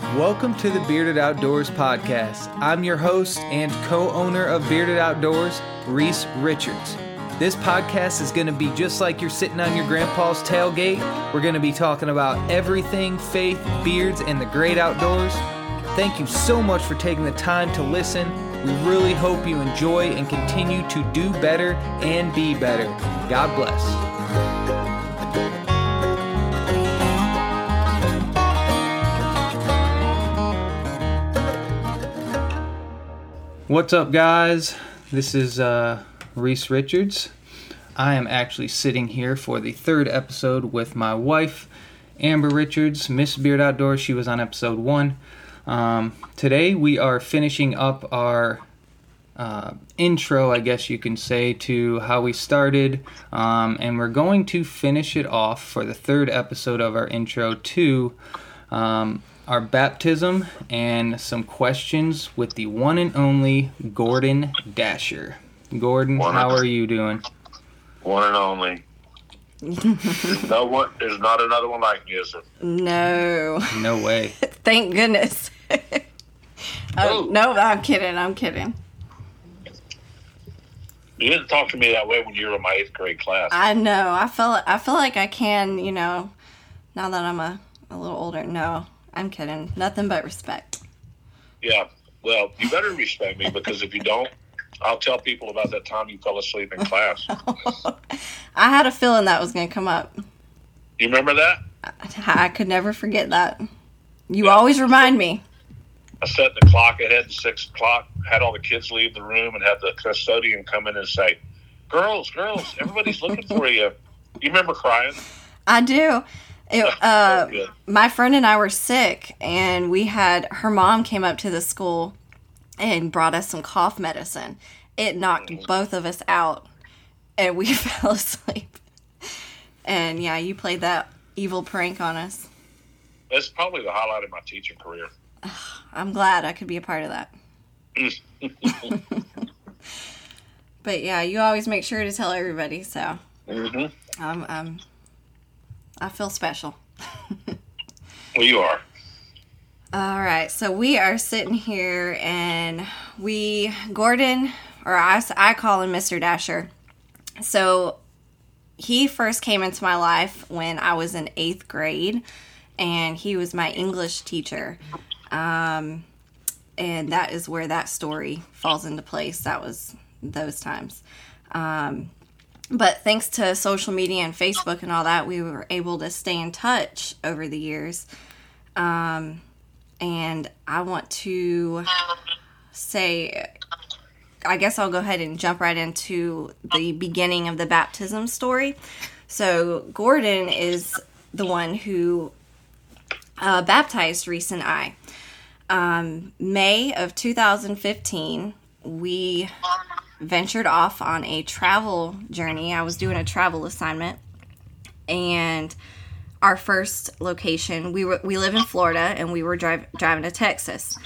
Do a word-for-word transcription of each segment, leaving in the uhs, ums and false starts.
Welcome to the Bearded Outdoors podcast. I'm your host and co-owner of Bearded Outdoors, Reese Richards. This podcast is going to be just like you're sitting on your grandpa's tailgate. We're going to be talking about everything faith, beards, and the great outdoors. Thank you so much for taking the time to listen. We really hope you enjoy and continue to do better and be better. God bless. What's up, guys? This is uh, Reese Richards. I am actually sitting here for the third episode with my wife, Amber Richards, Miss Beard Outdoors. She was on episode one. Um, today we are finishing up our uh, intro, I guess you can say, to how we started, um, and we're going to finish it off for the third episode of our intro to um, our baptism and some questions with the one and only Gordon Dasher. Gordon, one how and, are you doing? One and only. There's no one. There's not another one like me, is there? No. No way. Thank goodness. oh, no, I'm kidding. I'm kidding. You didn't talk to me that way when you were in my eighth grade class. I know. I feel. I feel like I can. You know, now that I'm a, a little older. No, I'm kidding. Nothing but respect. Yeah. Well, you better respect me, because if you don't, I'll tell people about that time you fell asleep in class. I had a feeling that was going to come up. You remember that? I, I could never forget that. You yeah. always remind me. I set the clock ahead to six o'clock, had all the kids leave the room, and had the custodian come in and say, girls, girls, everybody's looking for you. You remember crying? I do. It, uh, my friend and I were sick, and we had, her mom came up to the school and brought us some cough medicine. It knocked mm-hmm. both of us out, and we fell asleep. And yeah, you played that evil prank on us. That's probably the highlight of my teaching career. I'm glad I could be a part of that. But yeah, you always make sure to tell everybody, so mm-hmm. I'm, I'm, I feel special. Well, you are. All right, so we are sitting here, and we, Gordon, or I, I call him Mister Dasher. So he first came into my life when I was in eighth grade, and he was my English teacher. Um, and that is where that story falls into place. That was those times. Um, but thanks to social media and Facebook and all that, we were able to stay in touch over the years. Um, and I want to say, I guess I'll go ahead and jump right into the beginning of the baptism story. So Gordon is the one who uh, baptized Reese and I. Um, May of two thousand fifteen, we ventured off on a travel journey. I was doing a travel assignment, and our first location, we were we live in Florida, and we were drive, driving to Texas,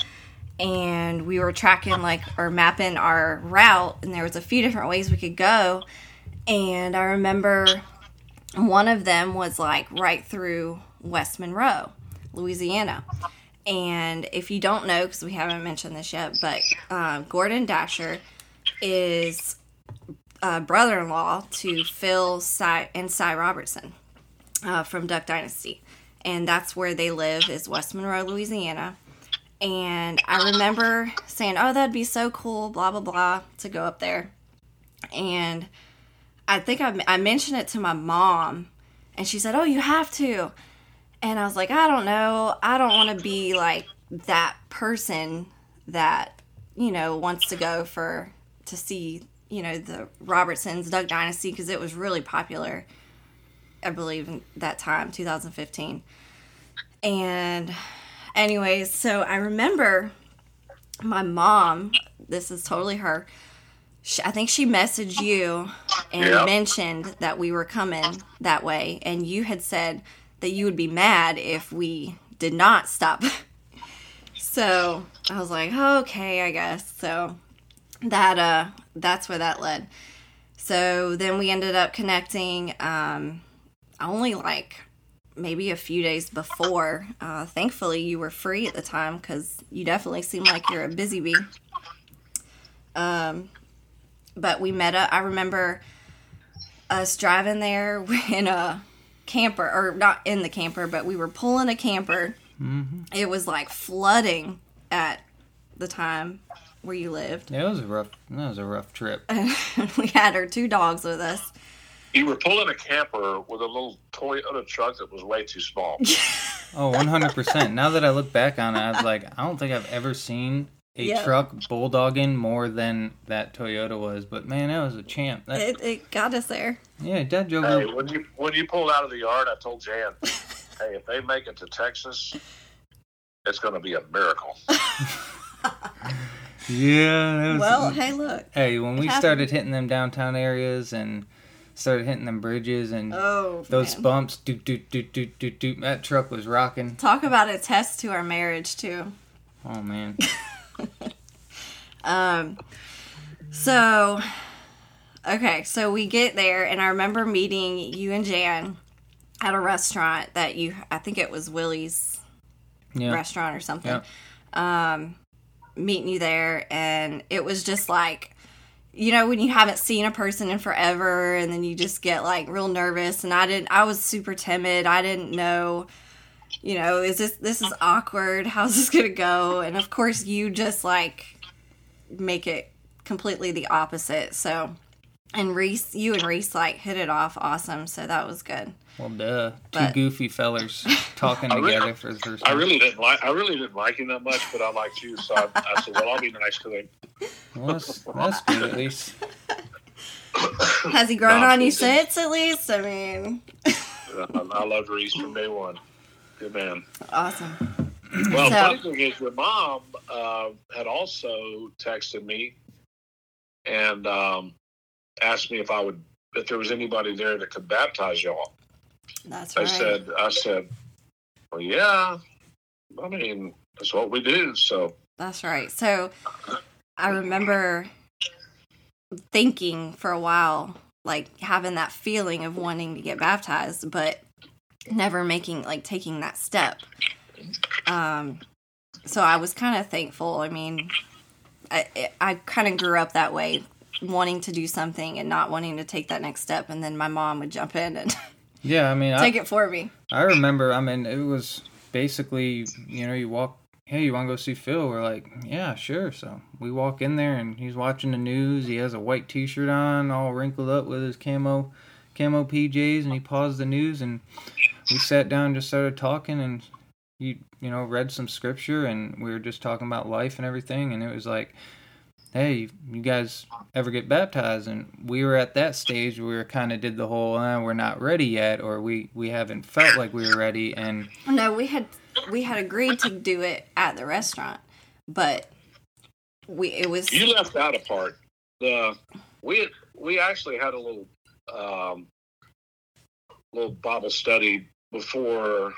and we were tracking like or mapping our route, and there was a few different ways we could go, and I remember one of them was like right through West Monroe, Louisiana. And if you don't know, because we haven't mentioned this yet, but uh, Gordon Dasher is a brother-in-law to Phil Cy- and Cy Robertson uh, from Duck Dynasty. And that's where they live, is West Monroe, Louisiana. And I remember saying, oh, that'd be so cool, blah, blah, blah, to go up there. And I think I, I mentioned it to my mom, and she said, oh, you have to. And I was like, I don't know. I don't want to be like that person that, you know, wants to go for, to see, you know, the Robertsons, Duck Dynasty, because it was really popular, I believe, in that time, two thousand fifteen. And anyways, so I remember my mom, this is totally her, she, I think she messaged you and yeah. mentioned that we were coming that way. And you had said that you would be mad if we did not stop. So I was like, oh, okay, I guess. So that uh, that's where that led. So then we ended up connecting um, only like maybe a few days before. Uh, thankfully, you were free at the time because you definitely seem like you're a busy bee. Um, but we met up. I remember us driving there in a camper, or not in the camper, but we were pulling a camper. Mm-hmm. It was like flooding at the time where you lived. Yeah, it was a rough. That was a rough trip. We had our two dogs with us. You were pulling a camper with a little Toyota truck that was way too small. Oh, one hundred percent. Now that I look back on it, I was like, I don't think I've ever seen a Yep. truck bulldogging more than that Toyota was. But man, that was a champ. That, It, it got us there. yeah, Dad drove. Hey, when you when you pulled out of the yard, I told Jan, hey, if they make it to Texas, it's going to be a miracle. Yeah. That was, Well, hey, look. hey, when we happened. started hitting them downtown areas and started hitting them bridges and Oh, those man. bumps, doot doot doot doot doot doot, that truck was rocking. Talk about a test to our marriage, too. Oh man. Um, so, okay, so we get there, and I remember meeting you and Jan at a restaurant that you, I think it was Willie's Yeah. restaurant or something. Um, meeting you there, and it was just like, you know, when you haven't seen a person in forever, and then you just get like real nervous. And I didn't, I was super timid. I didn't know, you know, is this, this is awkward. How's this gonna go? And of course, you just like make it completely the opposite. So, and Reese, you and Reese like hit it off awesome. So that was good. Well, duh. Two But- goofy fellers talking I really- together for the first I time. really didn't like I really didn't like him that much, but I liked you, so I, I said, well, I'll be nice to him. Well, that's, that's good at least. Has he grown No, on you he's- since? At least, I mean, I, I loved Reese from day one. Good man. awesome. Well, So- funny thing is, your mom uh, had also texted me and um, asked me if I would, if there was anybody there that could baptize y'all. That's I right. said, I said, well, yeah. I mean, that's what we do. So That's right. So I remember thinking for a while, like having that feeling of wanting to get baptized, but never making, like taking that step. Um, so I was kind of thankful. I mean, I, I kind of grew up that way, wanting to do something and not wanting to take that next step. And then my mom would jump in and Yeah, I mean, take I, it for me. I remember, I mean, it was basically, you know, you walk, hey, you want to go see Phil? We're like, yeah, sure. So we walk in there, and he's watching the news. He has a white T-shirt on, all wrinkled up with his camo camo P Js, and he paused the news, and we sat down and just started talking, and he, you know, read some scripture, and we were just talking about life and everything, and it was like, hey, you guys ever get baptized? And we were at that stage where we kind of did the whole, eh, we're not ready yet, or we, we haven't felt like we were ready, and No, we had we had agreed to do it at the restaurant, but we it was you left out a part. The we we actually had a little um, little Bible study before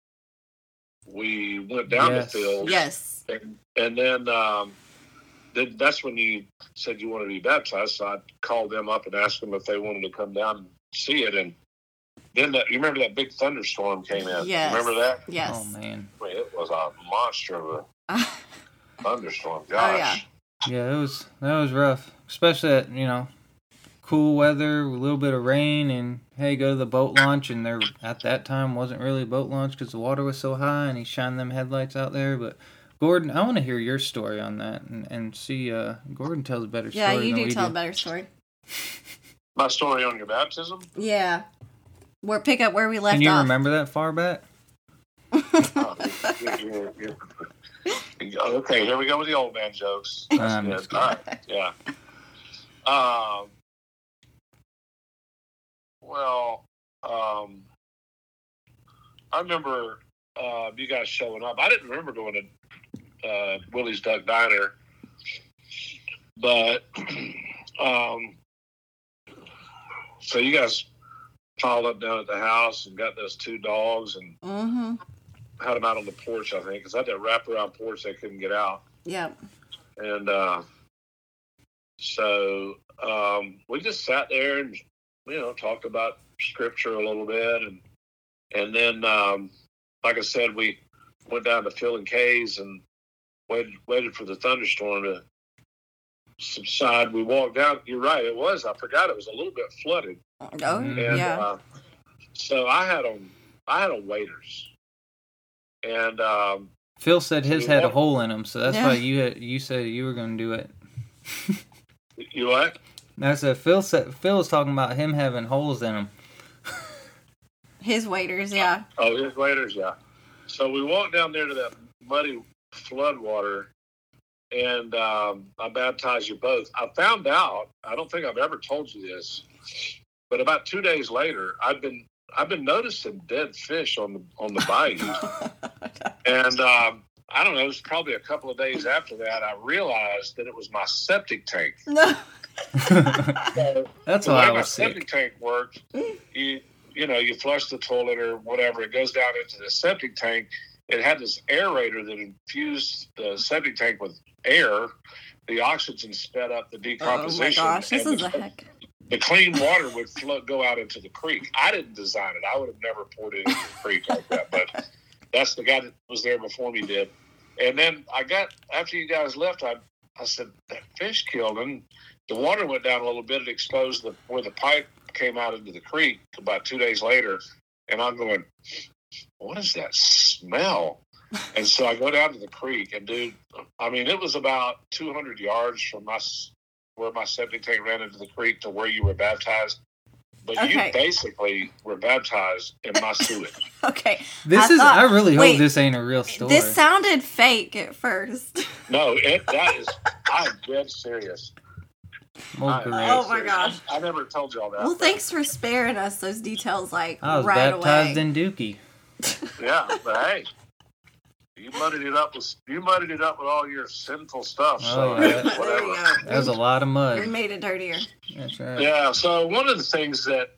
we went down Yes. to Phil's. yes, And, and then, um, then that's when you said you wanted to be baptized. So I called them up and asked them if they wanted to come down and see it. And then that, you remember that big thunderstorm came in? Yes. Remember that? yes. oh man. I mean, it was a monster of a Oh, thunderstorm. yeah. Gosh. Yeah, it was that was rough, especially at, you know, cool weather, a little bit of rain, and hey, go to the boat launch, and there at that time wasn't really a boat launch because the water was so high, and he shined them headlights out there. But Gordon, I want to hear your story on that, and, and see. Uh, Gordon tells a better Yeah, story. you than do we tell a do. better story. My story on your baptism? Yeah, we're pick up where we left Can you off. remember that far back? Oh, you- you- you- you- okay, here we go with the old man jokes. That's I'm good. just All right, yeah. Um, well, um, I remember uh, you guys showing up. I didn't remember going to uh, Willie's Duck Diner, but um, so you guys piled up down at the house and got those two dogs and Mm-hmm. had them out on the porch, I think, because I had that wraparound porch they couldn't get out. Yep. And uh, so um, we just sat there and, you know, talked about scripture a little bit. And And then, um, like I said, we went down to Phil and Kay's and waited, waited for the thunderstorm to subside. We walked down. You're right. It was. I forgot it was a little bit flooded. Oh, And yeah. uh, so I had on I had on waders, and um, Phil said his You had a what? hole in him, so that's Yeah. why you had, you said you were going to do it. you what? I said Phil said Phil was talking about him having holes in him. His waders, yeah. Oh, his waders, yeah. So we walked down there to that muddy flood water, and um, I baptized you both. I found out. I don't think I've ever told you this, but about two days later, I've been I've been noticing dead fish on the on the bayou, and um, I don't know. It was probably a couple of days after that I realized that it was my septic tank. No. So, That's the why way I my was septic sick. tank worked, you you know, you flush the toilet or whatever, it goes down into the septic tank. It had this aerator that infused the septic tank with air. The oxygen sped up the Oh my decomposition. gosh, this and is a the, heck. the clean water would flow, go out into the creek. I didn't design it. I would have never poured it into the creek like that. But that's the guy that was there before me did. And then I got, after you guys left, I I said, that fish killed him. The water went down a little bit. It exposed the, where the pipe came out into the creek about two days later. And I'm going, what is that smell? And so I go down to the creek, and dude, I mean, it was about two hundred yards from my, where my septic tank ran into the creek to where you were baptized. But Okay. you basically were baptized in my sewage. Okay. This I is. thought- I really wait, hope this ain't a real story. This sounded fake at first. No, it, that is, I'm dead serious. Well, I- great. Oh, my gosh. I, I never told y'all that. Well, but- thanks for sparing us those details, like, I was right baptized away. in Dookie. Yeah, but hey, you muddied it up with you muddied it up with all your sinful stuff. So Oh, yeah. There you whatever. go. That was a lot of We mud. made it dirtier. That's right. Yeah. So one of the things that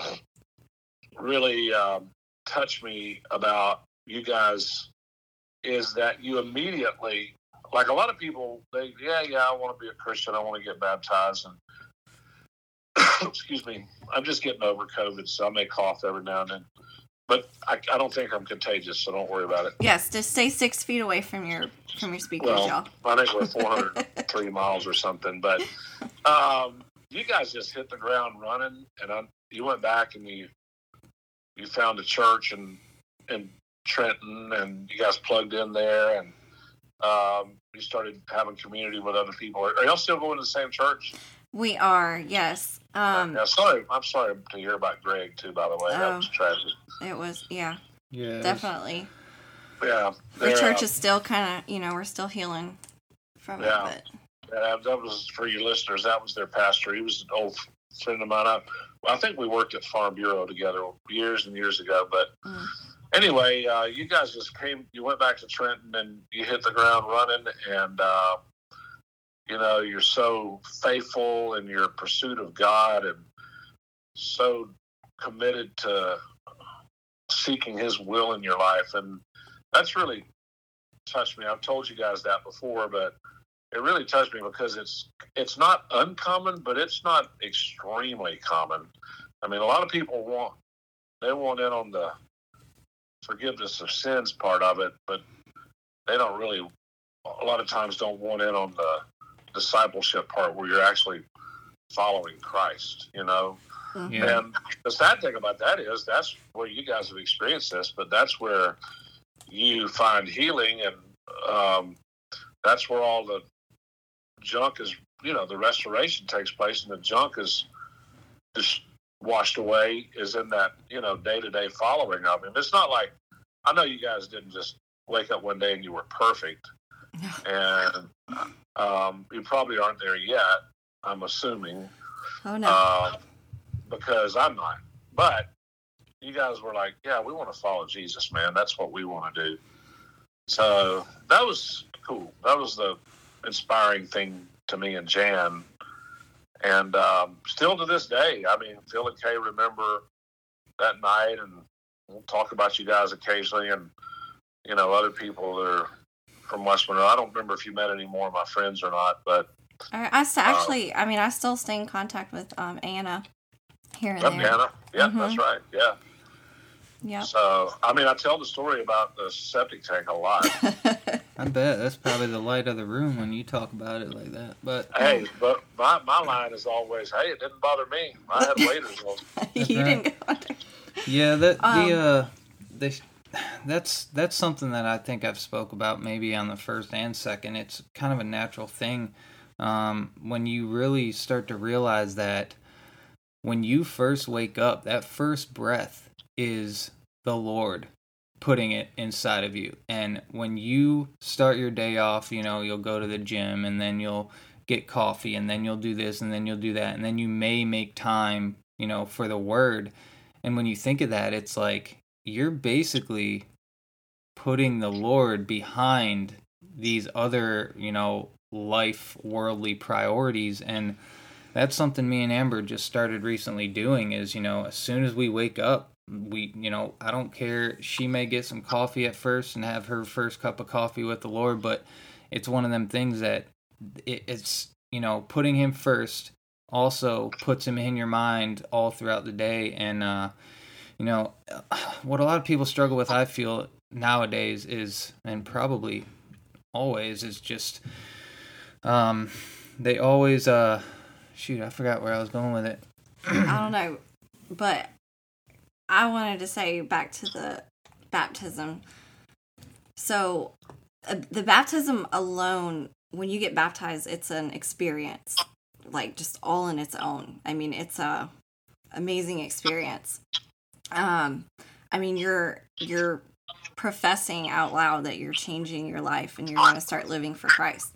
really um, touched me about you guys is that you immediately, like a lot of people, they yeah yeah I want to be a Christian, I want to get baptized, and excuse me, I'm just getting over COVID, so I may cough every now and then. But I, I don't think I'm contagious, so don't worry about it. Yes, just stay six feet away from your from your speakers, Well, y'all. I think we're four hundred three miles or something. But um, you guys just hit the ground running, and I, you went back and you you found a church in in Trenton, and you guys plugged in there, and um, you started having community with other people. Are, are y'all still going to the same church? We are, yes. Um, yeah, sorry, I'm sorry to hear about Greg too. By the way, that Oh. was tragic. it was, yeah, Yeah. definitely. Yeah, The they're, church uh, is still kind of, you know, we're still healing from Yeah. it. Yeah, that was for your listeners. That was their pastor. He was an old friend of mine. I, I think we worked at Farm Bureau together years and years ago. But Mm. anyway, uh, you guys just came. You went back to Trenton and you hit the ground running. And uh, you know, you're so faithful in your pursuit of God and so committed to seeking His will in your life. And that's really touched me. I've told you guys that before, but it really touched me because it's it's not uncommon, but it's not extremely common. I mean, a lot of people want they want in on the forgiveness of sins part of it, but they don't really. A lot of times, don't want in on the discipleship part where you're actually following Christ. You know, Yeah. and the sad thing about that is that's where you guys have experienced this, but that's where you find healing, and um, that's where all the junk is, you know, the restoration takes place, and the junk is just washed away, is in that, you know, day-to-day following of Him. It's not like, I know you guys didn't just wake up one day and you were perfect, and um, you probably aren't there yet, I'm assuming. Oh, no. Uh, because I'm not. But you guys were like, yeah, we want to follow Jesus, man. That's what we want to do. So that was cool. That was the inspiring thing to me and Jan. And um, still to this day, I mean, Phil and Kay remember that night, and we'll talk about you guys occasionally, and, you know, other people that are from West Monroe. I don't remember if you met any more of my friends or not, but I, I st- actually, I mean, I still stay in contact with um, Anna here and Yep, there. Anna. Yeah, Mhm. that's right. Yeah. Yeah. So, I mean, I tell the story about the septic tank a lot. I bet that's probably the light of the room when you talk about it like that. But Hey, but my, my line is always, hey, it didn't bother me. I had waiters on. you right. didn't go on there. yeah, that Um, the uh, the that's that's something that I think I've spoke about maybe on the first and second. It's kind of a natural thing um, when you really start to realize that when you first wake up, that first breath is the Lord putting it inside of you. And when you start your day off, you know, you'll go to the gym and then you'll get coffee and then you'll do this and then you'll do that. And then you may make time, you know, for the word. And when you think of that, it's like you're basically putting the Lord behind these other, you know, life worldly priorities. And that's something me and Amber just started recently doing is, you know, as soon as we wake up, we, you know, I don't care. She may get some coffee at first and have her first cup of coffee with the Lord, but it's one of them things that it, it's, you know, putting him first also puts him in your mind all throughout the day. And, uh, you know, what a lot of people struggle with, I feel, nowadays is, and probably always, is just, um, they always, uh, shoot, I forgot where I was going with it. I don't know, but I wanted to say back to the baptism. So, uh, the baptism alone, when you get baptized, it's an experience, like just all in its own. I mean, it's a amazing experience. Um, I mean, you're you're professing out loud that you're changing your life and you're going to start living for Christ.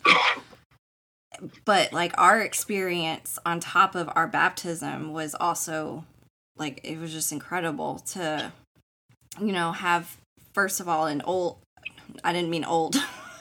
But like our experience on top of our baptism was also like, it was just incredible to, you know, have, first of all, an old, I didn't mean old,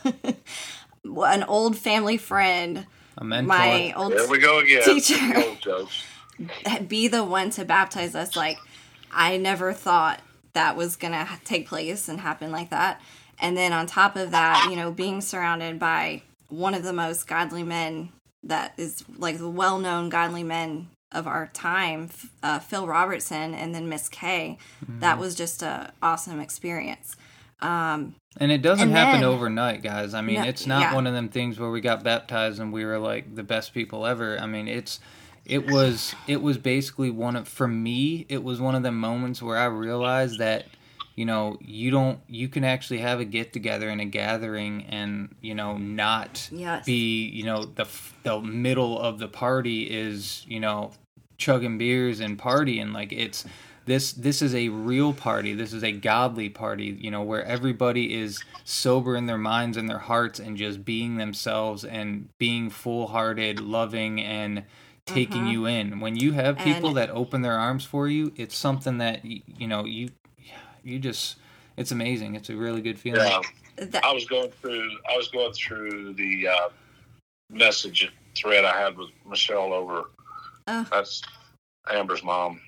an old family friend, A mentor. my old There we go again. teacher, Old jokes. be the one to baptize us. Like, I never thought that was going to take place and happen like that. And then on top of that, you know, being surrounded by one of the most godly men that is like the well-known godly men of our time, uh, Phil Robertson, and then Miss Kay. Mm-hmm. That was just a awesome experience. Um, and it doesn't and happen then, overnight, guys. I mean, no, it's not yeah. one of them things where we got baptized and we were like the best people ever. I mean, it's it was it was basically one of, for me, it was one of the moments where I realized that, you know, you don't, you can actually have a get together and a gathering and, you know, not yes. be, you know, the the middle of the party is, you know, chugging beers and partying. Like, it's, this, this is a real party. This is a godly party, you know, where everybody is sober in their minds and their hearts and just being themselves and being full-hearted, loving, and taking mm-hmm. you in. When you have people and, that open their arms for you, it's something that, you, you know, you, you just, it's amazing. It's a really good feeling. Yeah. I was going through, I was going through the uh, message thread I had with Michelle over, oh. that's Amber's mom.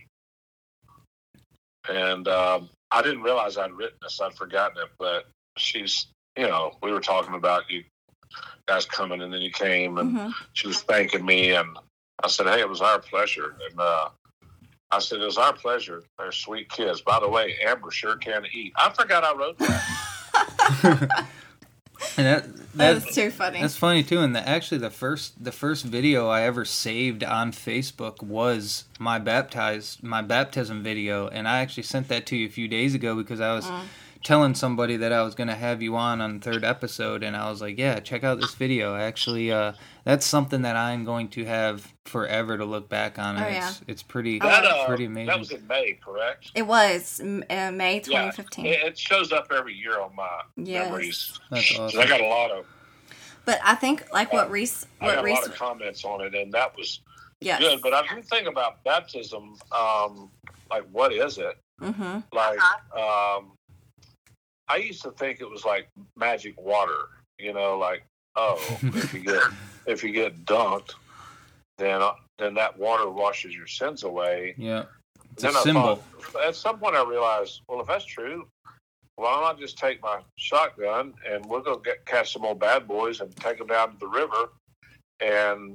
And um, I didn't realize I'd written this. I'd forgotten it, but she's, you know, we were talking about you guys coming and then you came and mm-hmm. she was thanking me and I said, hey, it was our pleasure. And, uh, I said, it was our pleasure. They're sweet kids. By the way, Amber sure can eat. I forgot I wrote that. and that, that, that was too funny. That's funny, too. And the, actually, the first the first video I ever saved on Facebook was my baptized my baptism video. And I actually sent that to you a few days ago because I was mm. telling somebody that I was going to have you on on the third episode. And I was like, yeah, check out this video. Actually, uh, that's something that I'm going to have forever to look back on. And oh, yeah. it's, it's pretty, that, uh, pretty amazing. That was in May, correct? It was uh, May twenty fifteen. Yeah, it shows up every year on my yes. memories. That's awesome. I got a lot of. But I think, like what uh, Reese, what I got Reese, a lot of comments on it, and that was yes. good. But I do think about baptism. Um, like, what is it? Mm-hmm. Like, um, I used to think it was like magic water. You know, like, oh, if you get if you get dunked, then uh, then that water washes your sins away. Yeah, it's then a I symbol. Thought, at some point, I realized, well, if that's true, why don't I just take my shotgun and we'll go get catch some old bad boys and take them down to the river and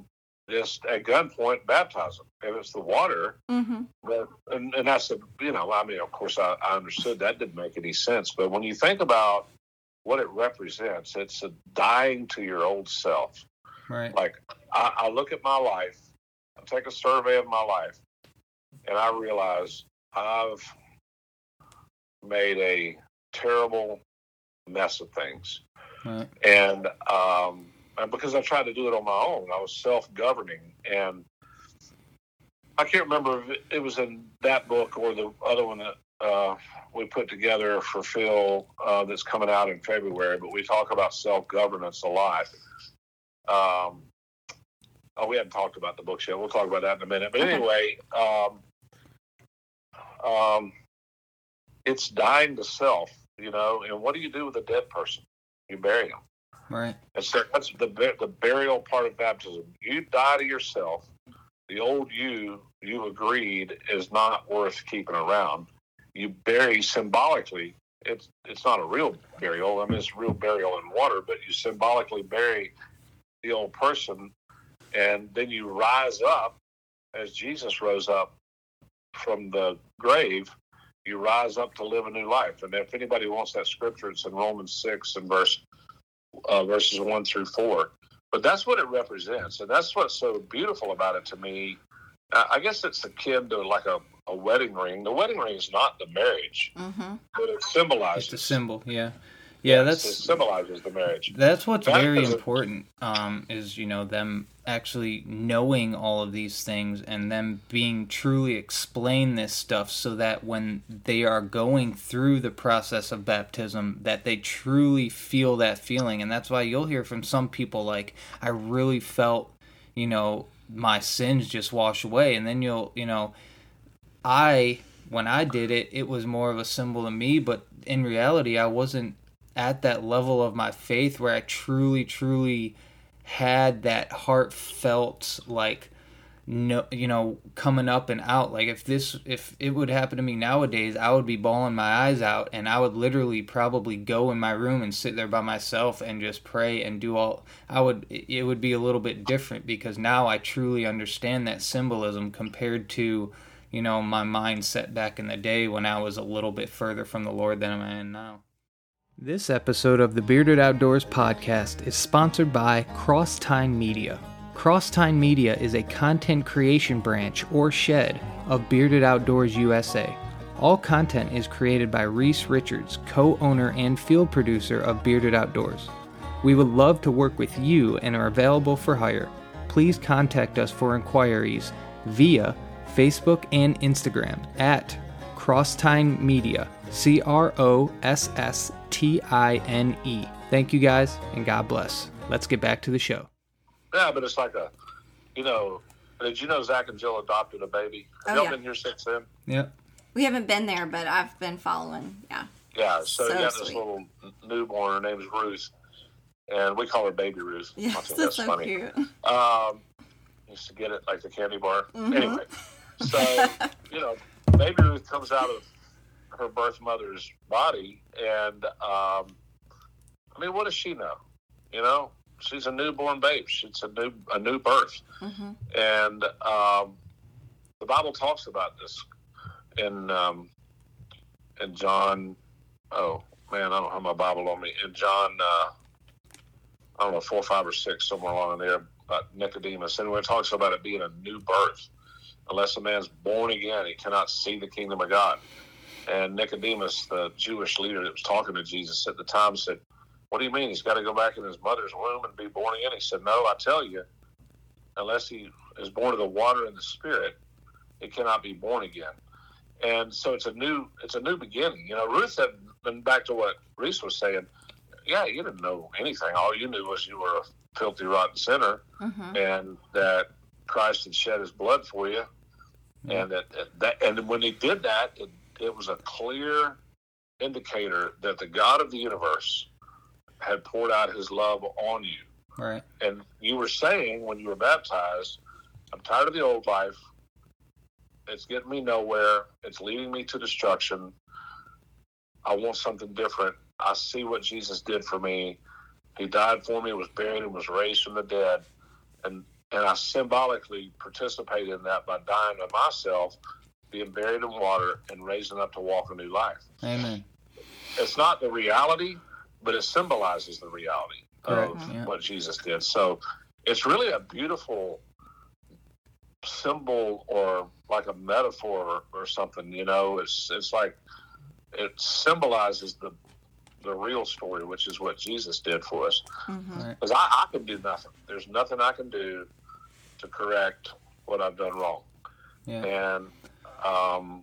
just at gunpoint baptize them. If it's the water, Mm-hmm. but, and, and that's the, you know, I mean, of course, I, I understood that didn't make any sense. But when you think about what it represents, it's a dying to your old self. Right. Like, I, I look at my life, I take a survey of my life, and I realize I've made a terrible mess of things. Right. And, um, and because I tried to do it on my own, I was self-governing. And I can't remember if it was in that book or the other one that uh, we put together for Phil uh, that's coming out in February, but we talk about self-governance a lot. Um, oh, we haven't talked about the books yet. We'll talk about that in a minute. But anyway, um, um, it's dying to self, you know, and what do you do with a dead person? You bury them. Right. And so that's the the burial part of baptism. You die to yourself. The old you, you agreed, is not worth keeping around. You bury symbolically. It's it's not a real burial. I mean, it's real burial in water, but you symbolically bury the old person, and then you rise up as Jesus rose up from the grave. You rise up to live a new life. And if anybody wants that scripture, it's in Romans six and verse uh, verses one through four. But that's what it represents, and that's what's so beautiful about it to me. I guess it's akin to like a, a wedding ring. The wedding ring is not the marriage, Mm-hmm. but it symbolizes. It's a symbol, yeah. Yeah, Yes, that's it symbolizes the marriage. That's what's That very is a- important, um, is, you know, them actually knowing all of these things and them being truly explain this stuff so that when they are going through the process of baptism, that they truly feel that feeling. And that's why you'll hear from some people like, I really felt, you know, my sins just wash away. And then you'll, you know, I, when I did it, it was more of a symbol to me, but in reality, I wasn't at that level of my faith where I truly, truly had that heartfelt, like, no, you know, coming up and out. Like, if this, if it would happen to me nowadays, I would be bawling my eyes out, and I would literally probably go in my room and sit there by myself and just pray and do all, I would, it would be a little bit different because now I truly understand that symbolism compared to, you know, my mindset back in the day when I was a little bit further from the Lord than I am now. This episode of the Bearded Outdoors podcast is sponsored by Crosstine Media. Crosstine Media is a content creation branch or shed of Bearded Outdoors U S A. All content is created by Reese Richards, co-owner and field producer of Bearded Outdoors. We would love to work with you and are available for hire. Please contact us for inquiries via Facebook and Instagram at Crosstine Media, C R O S S T I N E. Thank you guys, and God bless. Let's get back to the show. Yeah, but it's like a, you know, did you know Zach and Jill adopted a baby? Have Oh, y'all yeah. been here since then? Yep. We haven't been there, but I've been following. Yeah. Yeah, so, So you got this sweet. little newborn. Her name is Ruth, and we call her Baby Ruth. I Yes, think that's that's so funny. cute. Um, used to get it like the candy bar. Mhm. Anyway, so, you know, Baby Ruth comes out of her birth mother's body, and um, I mean, what does she know? You know, she's a newborn babe. It's a new a new birth, Mm-hmm. and um, the Bible talks about this in um, in John. Oh man, I don't have my Bible on me. In John, uh, I don't know, four, five, or six, somewhere along in there, about Nicodemus. Anyway, it talks about it being a new birth. Unless a man's born again, he cannot see the kingdom of God. And Nicodemus, the Jewish leader that was talking to Jesus at the time, said, what do you mean? He's got to go back in his mother's womb and be born again? He said, no, I tell you, unless he is born of the water and the Spirit, he cannot be born again. And so it's a new it's a new beginning. You know, Ruth had been back to what Reese was saying. Yeah, you didn't know anything. All you knew was you were a filthy, rotten sinner, Mm-hmm. and that Christ had shed his blood for you. Yeah. And that, that and when he did that, it, it was a clear indicator that the God of the universe had poured out his love on you. Right. And you were saying when you were baptized, I'm tired of the old life. It's getting me nowhere. It's leading me to destruction. I want something different. I see what Jesus did for me. He died for me, was buried, and was raised from the dead. And and I symbolically participate in that by dying to myself, being buried in water, and raising up to walk a new life. Amen. It's not the reality, but it symbolizes the reality Correct, of yeah. what Jesus did. So it's really a beautiful symbol, or like a metaphor or something, you know. It's it's like it symbolizes the the real story, which is what Jesus did for us. Because Mm-hmm. Right. I, I can do nothing. There's nothing I can do to correct what I've done wrong. Yeah. And um,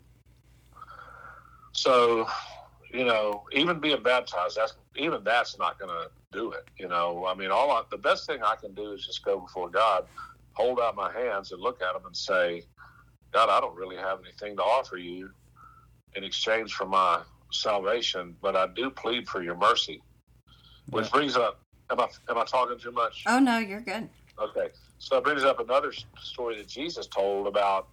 so, you know, even being baptized, that's even that's not going to do it. You know, I mean, all I, the best thing I can do is just go before God, hold out my hands, and look at Him and say, God, I don't really have anything to offer you in exchange for my salvation, but I do plead for your mercy. Which Yeah. brings up, am I am I talking too much? Oh no, you're good. Okay, so it brings up another s- story that Jesus told about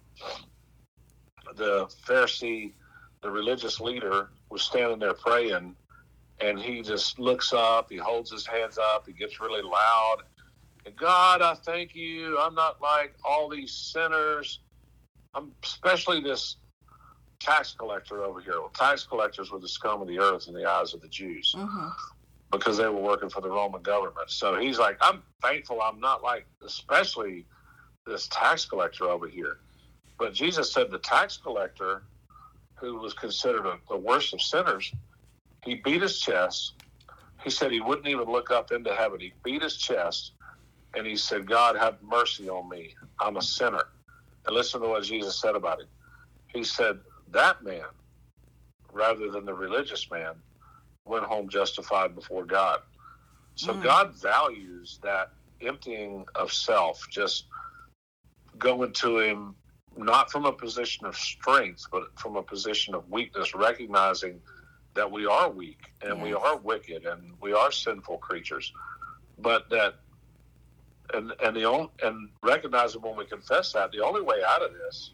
the Pharisee, the religious leader, was standing there praying, and he just looks up, he holds his hands up, he gets really loud, and God, I thank you, I'm not like all these sinners. I'm especially this tax collector over here. Well, tax collectors were the scum of the earth in the eyes of the Jews, Mm-hmm. because they were working for the Roman government. So he's like, I'm thankful I'm not like, especially this tax collector over here. But Jesus said the tax collector, who was considered a, the worst of sinners, he beat his chest. He said he wouldn't even look up into heaven. He beat his chest, and he said, God, have mercy on me. I'm a sinner. And listen to what Jesus said about him. He said, that man, rather than the religious man, went home justified before God. So Mm. God values that emptying of self, just going to Him, not from a position of strength, but from a position of weakness, recognizing that we are weak and we Yes. are wicked and we are sinful creatures. But that, and and the only, and recognizing when we confess that, the only way out of this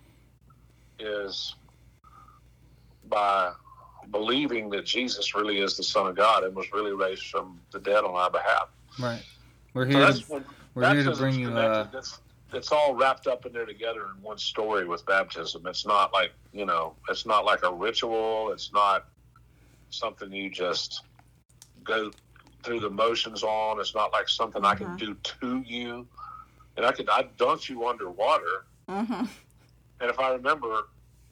is by believing that Jesus really is the Son of God and was really raised from the dead on our behalf. Right. We're So here. that's To, when we're here to baptism's bring you. Uh, connected. It's, it's all wrapped up in there together in one story with baptism. It's not like, you know, it's not like a ritual. It's not something you just go through the motions on. It's not like something I can Mhm. do to you. And I could, I dunk you underwater. Mm-hmm. And if I remember,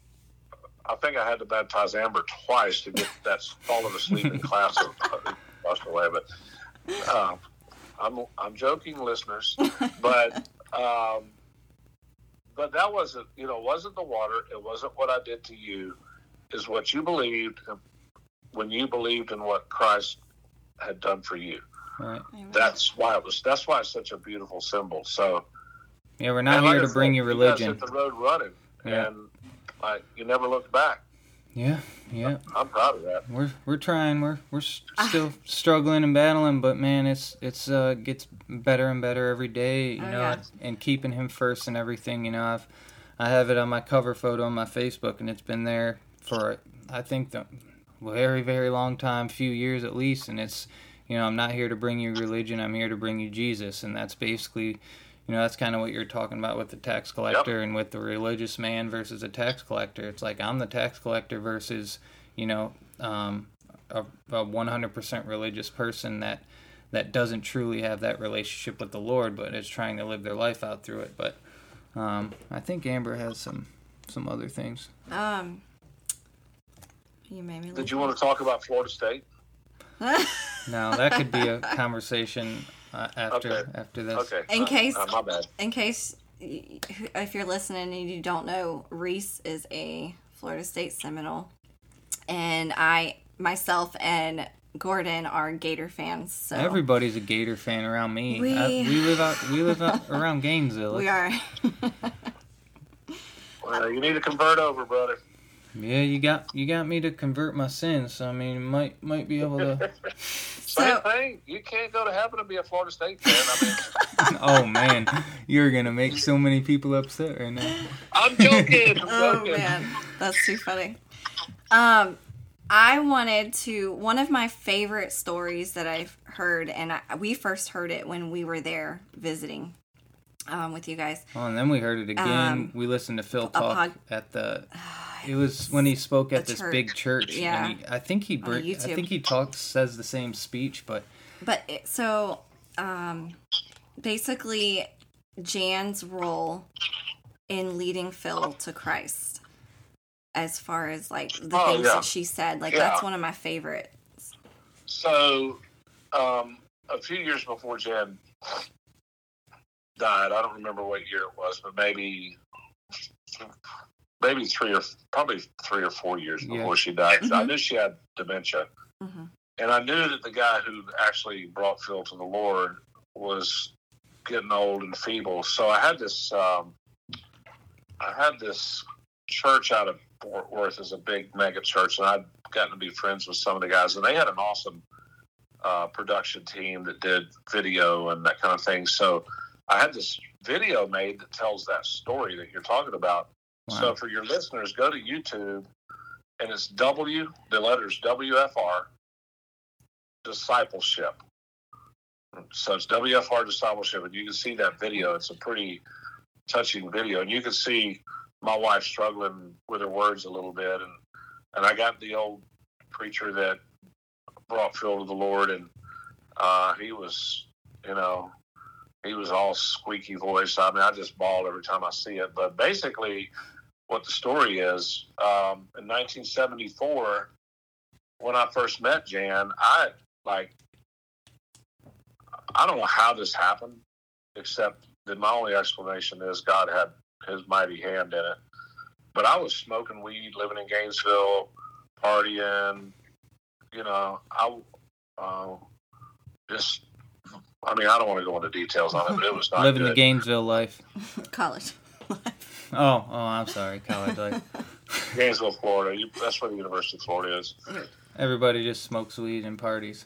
I think I had to baptize Amber twice to get that falling asleep in class washed away. But uh, I'm I'm joking, listeners. But um, but that wasn't, you know, wasn't the water. It wasn't what I did to you. Is what you believed when you believed in what Christ had done for you. right. That's why it was. That's why it's such a beautiful symbol. So. Yeah, we're not And like here I to bring said, you guys religion. hit the road running, Yeah. and like you never looked back. Yeah. Yeah. I'm proud of that. We're we're trying. We're we're s- still struggling and battling, but man, it's it's uh gets better and better every day. You Oh, know, yeah. and, and keeping Him first and everything. You know, I've I have it on my cover photo on my Facebook, and it's been there for I think the very very long time, few years at least. And it's, you know, I'm not here to bring you religion. I'm here to bring you Jesus, and that's basically. You know, that's kind of what you're talking about with the tax collector Yep. and with the religious man versus a tax collector. It's like I'm the tax collector versus, you know, um, a, a one hundred percent religious person that that doesn't truly have that relationship with the Lord, but is trying to live their life out through it. But um, I think Amber has some some other things. Um, you made me. Did you want to talk about Florida State? Now that could be a conversation uh, after Okay. after this. Okay. In Uh, case- uh, my bad. In case y- if you're listening and you don't know, Reese is a Florida State Seminole, and I myself and Gordon are Gator fans. So Everybody's a Gator fan around me. We- I, we live out we live out around Gainesville. we are. Well, you need to convert over, brother. Yeah, you got you got me to convert my sins. So I mean, might might be able to. Same So thing. You can't go to heaven and be a Florida State fan. I mean, Oh man, you're gonna make so many people upset right now. I'm joking. I'm oh joking. man, that's too funny. Um, I wanted to. One of my favorite stories that I've heard, and I, we first heard it when we were there visiting, um, with you guys. Oh, and then we heard it again. Um, we listened to Phil talk pod- at the. It was when he spoke at the this church. big church. Yeah. And he, I think he. Br- I YouTube. think he talks says the same speech, but. But it, so, um, basically, Jan's role in leading Phil to Christ, as far as like the Oh, things yeah. that she said, like Yeah. that's one of my favorites. So, um, a few years before Jan died, I don't remember what year it was, but maybe, maybe three or probably three or four years before Yeah. she died. I Mhm. knew she had dementia, Mm-hmm. and I knew that the guy who actually brought Phil to the Lord was getting old and feeble. So I had this, um, I had this church out of Fort Worth as a big mega church, and I'd gotten to be friends with some of the guys, and they had an awesome uh, production team that did video and that kind of thing. So I had this video made that tells that story that you're talking about. Wow. So for your listeners, go to YouTube, and it's W, the letters W F R, discipleship. So it's W F R discipleship, and you can see that video. It's a pretty touching video, and you can see my wife struggling with her words a little bit, and and I got the old preacher that brought Phil to the Lord, and uh, he was, you know, he was all squeaky voice. I mean, I just bawl every time I see it. But basically, what the story is, um, in nineteen seventy-four, when I first met Jan, I like, I don't know how this happened, except that my only explanation is God had his mighty hand in it. But I was smoking weed, living in Gainesville, partying, you know, I uh, just, I mean, I don't want to go into details on it, but it was not Living good. the Gainesville life. College. Oh, oh, I'm sorry, college life. Gainesville, Florida. You, that's where the University of Florida is. Everybody just smokes weed and parties.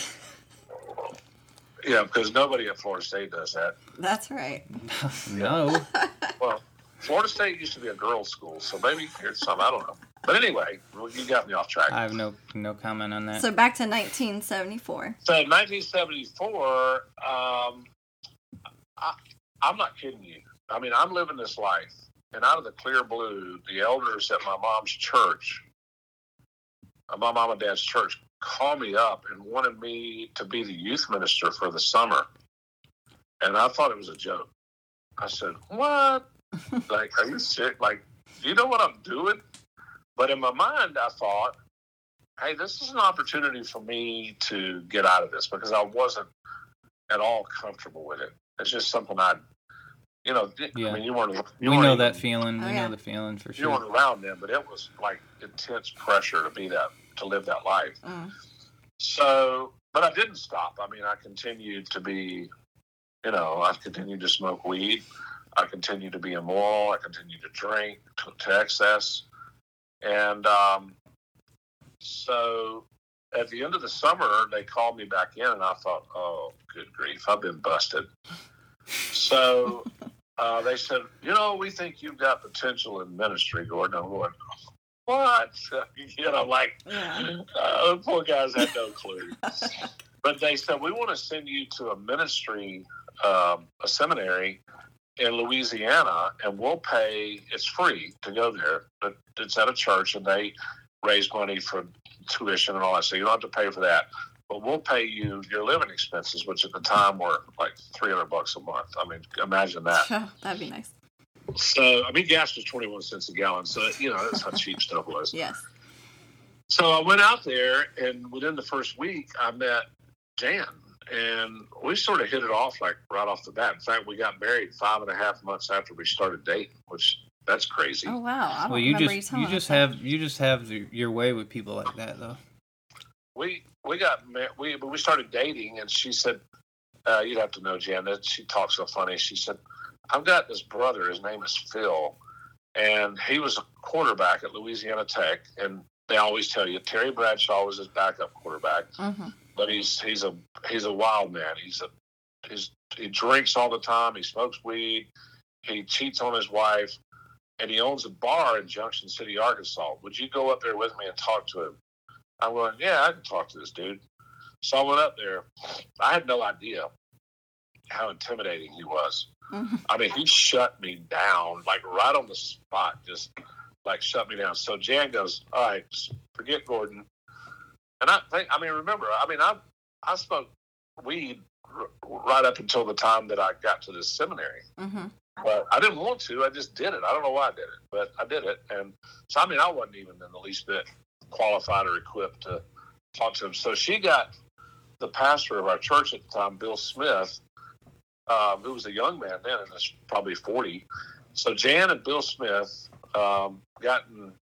Yeah, because nobody at Florida State does that. That's right. No. Well, Florida State used to be a girls' school, so maybe here's some. I don't know. But anyway, well, you got me off track. I have no no comment on that. So back to nineteen seventy-four. So nineteen seventy-four, um, I, I'm not kidding you. I mean, I'm living this life, and out of the clear blue, the elders at my mom's church, uh, my mom and dad's church, called me up and wanted me to be the youth minister for the summer. And I thought it was a joke. I said, what? Like, are you sick? Like, do you know what I'm doing? But in my mind, I thought, hey, this is an opportunity for me to get out of this, because I wasn't at all comfortable with it. It's just something I, you know, Yeah. I mean, you weren't. You we weren't know even- that feeling. Oh, we yeah. know the feeling for You weren't sure. around them, but it was like intense pressure to be that, to live that life. Mm. So, but I didn't stop. I mean, I continued to be, you know, I continued to smoke weed. I continued to be immoral. I continued to drink to, to excess. And um, so at the end of the summer, they called me back in, and I thought, oh, good grief, I've been busted. So uh, they said, you know, we think you've got potential in ministry, Gordon. I'm going, what? You know, like, Yeah. uh, the poor guys had no clue. But they said, we want to send you to a ministry, um, a seminary in Louisiana, and we'll pay, it's free to go there, but it's at a church, and they raise money for tuition and all that, so you don't have to pay for that. But we'll pay you your living expenses, which at the time were like three hundred bucks a month. I mean, imagine that. Oh, that'd be nice. So, I mean, gas was twenty-one cents a gallon, so, you know, that's how cheap stuff was. Yes. So I went out there, and within the first week, I met Jan, and we sort of hit it off like right off the bat. In fact, we got married five and a half months after we started dating, which that's crazy. Oh wow. I don't Well, you remember just you telling you just us that. have you just have the, your way with people like that, though. We we got ma- we we started dating, and she said, uh, "You'd have to know Jan. That she talks so funny." She said, "I've got this brother. His name is Phil, and he was a quarterback at Louisiana Tech. And they always tell you Terry Bradshaw was his backup quarterback." Mhm. But he's he's a he's a wild man. He's a he's he drinks all the time. He smokes weed. He cheats on his wife, and he owns a bar in Junction City, Arkansas. Would you go up there with me and talk to him? I'm going, yeah, I can talk to this dude. So I went up there. I had no idea. how intimidating he was. Mm-hmm. I mean, he shut me down, like right on the spot, just like shut me down. So Jan goes, all right, forget Gordon. And I think, I mean, remember, I mean, I I smoked weed r- right up until the time that I got to this seminary. Mm-hmm. But I didn't want to. I just did it. I don't know why I did it, but I did it. And so, I mean, I wasn't even in the least bit qualified or equipped to talk to him. So she got the pastor of our church at the time, Bill Smith, um, who was a young man then, and was probably forty. So Jan and Bill Smith um, got in,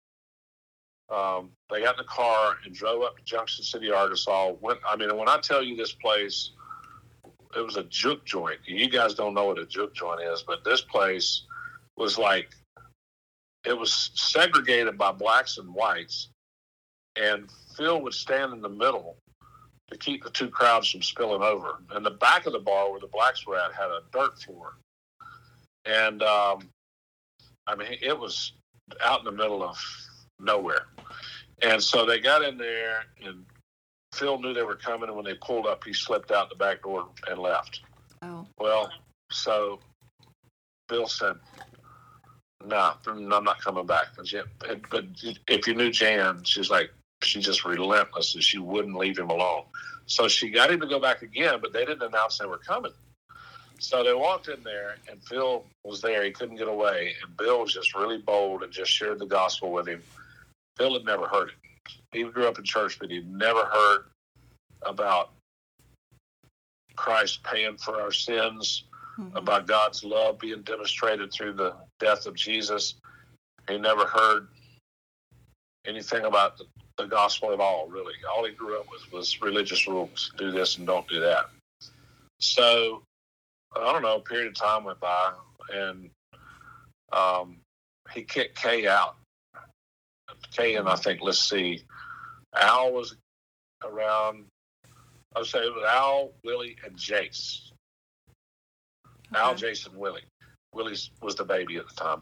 um, they got in the car and drove up to Junction City, Arkansas. Went, I mean, when I tell you this place, it was a juke joint. You guys don't know what a juke joint is, but this place was like, it was segregated by blacks and whites, and Phil would stand in the middle to keep the two crowds from spilling over. And the back of the bar where the blacks were at had a dirt floor. And, um, I mean, it was out in the middle of nowhere. And so they got in there, and Phil knew they were coming, and when they pulled up, he slipped out the back door and left. Oh. Well, so Bill said, nah, I'm not coming back. But if you knew Jan, she's like, she's just relentless, and she wouldn't leave him alone. So she got him to go back again, but they didn't announce they were coming. So they walked in there, and Phil was there. He couldn't get away, and Bill was just really bold and just shared the gospel with him. Phil had never heard it. He grew up in church, but he'd never heard about Christ paying for our sins, mm-hmm. about God's love being demonstrated through the death of Jesus. He never heard anything about the, the gospel at all, really. All he grew up with was religious rules. Do this and don't do that. So, I don't know, a period of time went by, and um, he kicked Kay out. Kay and I think, let's see, Al was around, I would say it was Al, Willie, and Jace. Okay. Al, Jace, and Willie. Willie was the baby at the time.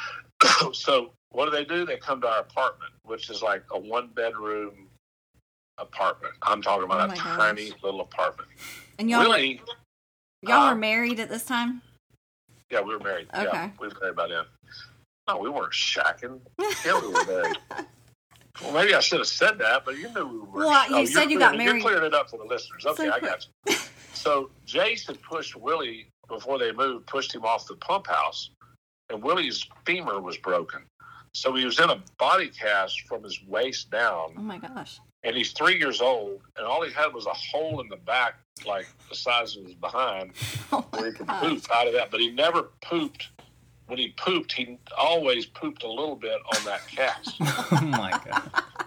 So what do they do? They come to our apartment, which is like a one-bedroom apartment. I'm talking about oh a tiny gosh. little apartment. And y'all, Willie, were, y'all uh, were married at this time? Yeah, we were married. Okay. Yeah, we were married by then. No, we weren't shacking. Yeah, we were married. Well, maybe I should have said that, but you knew we were. Well, you oh, said you clearing, got married. You're clearing it up for the listeners. Okay, so I got you. So Jace had pushed Willie before they moved, pushed him off the pump house, and Willie's femur was broken. So he was in a body cast from his waist down. Oh, my gosh. And he's three years old, and all he had was a hole in the back, like the size of his behind, oh where he could gosh. poop out of that. But he never pooped. When he pooped, he always pooped a little bit on that cast. Oh, my God.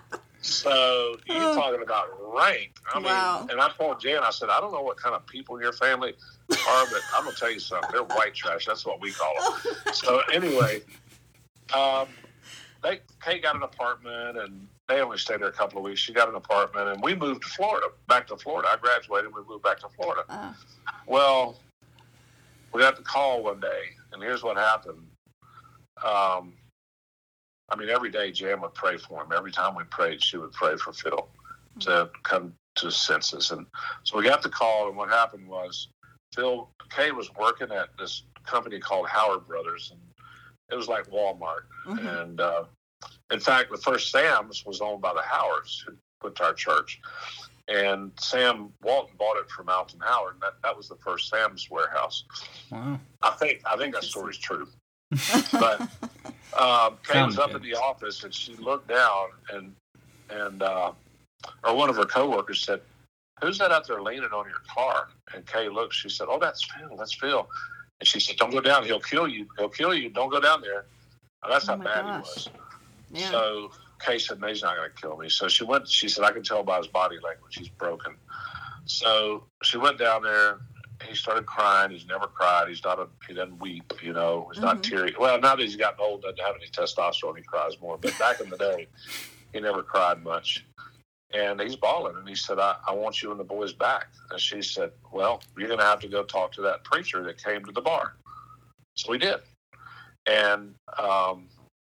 So you're talking about rank. I mean, wow. And I told Jan, I said, I don't know what kind of people in your family are, but I'm going to tell you something. They're white trash. That's what we call them. So anyway, um, they Kate got an apartment, and they only stayed there a couple of weeks. She got an apartment, and we moved to Florida, back to Florida. I graduated, we moved back to Florida. Uh. Well, we got the call one day, and here's what happened. Um, I mean, every day Jan would pray for him. Every time we prayed, she would pray for Phil to come to his senses. And so we got the call, and what happened was Phil, Kay was working at this company called Howard Brothers, and it was like Walmart. Mm-hmm. And uh, in fact, the first Sam's was owned by the Howards, who went to our church. And Sam Walton bought it from Alton Howard, and that, that was the first Sam's warehouse. Wow. I think I think that story's true. But um, Kay was up good. in the office, and she looked down, and and uh, or one of her coworkers said, "Who's that out there leaning on your car?" And Kay looked. She said, "Oh, that's Phil. That's Phil." And she said, "Don't go down. He'll kill you. He'll kill you. Don't go down there." And that's oh how bad gosh. he was. Yeah. So Kay said, "No, he's not going to kill me." So she went. She said, "I can tell by his body language. He's broken." So she went down there. He started crying. He's never cried. He's not a, he doesn't weep, you know. He's mm-hmm. not teary. Well, now that he's gotten old, doesn't have any testosterone, he cries more. But back in the day, he never cried much. And he's bawling. And he said, I, I want you and the boys back. And she said, well, you're going to have to go talk to that preacher that came to the bar. So we did. And, um,